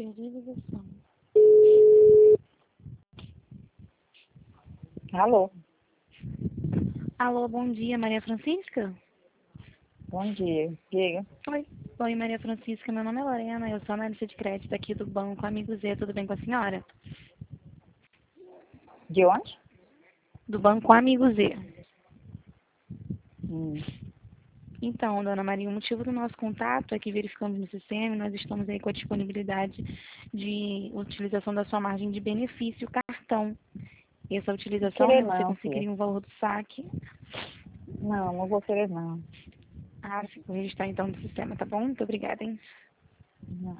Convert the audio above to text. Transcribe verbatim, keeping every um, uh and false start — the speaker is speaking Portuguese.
Visualização. Alô, Alô, bom dia, Maria Francisca? bom dia. Diga. Oi. Oi, Maria Francisca, meu nome é Lorena, eu sou analista de crédito aqui do Banco Amigo Z, tudo bem com a senhora? De onde? Do Banco Amigo Z. Hum. Então, dona Maria, o motivo do nosso contato é que verificamos no sistema, nós estamos aí com a disponibilidade de utilização da sua margem de benefício cartão. Essa Não utilização, querer né, você não, filha. conseguiria um valor do saque. Não, não vou querer não. Ah, sim, vou registrar então no sistema, tá bom? Muito obrigada, hein? Não.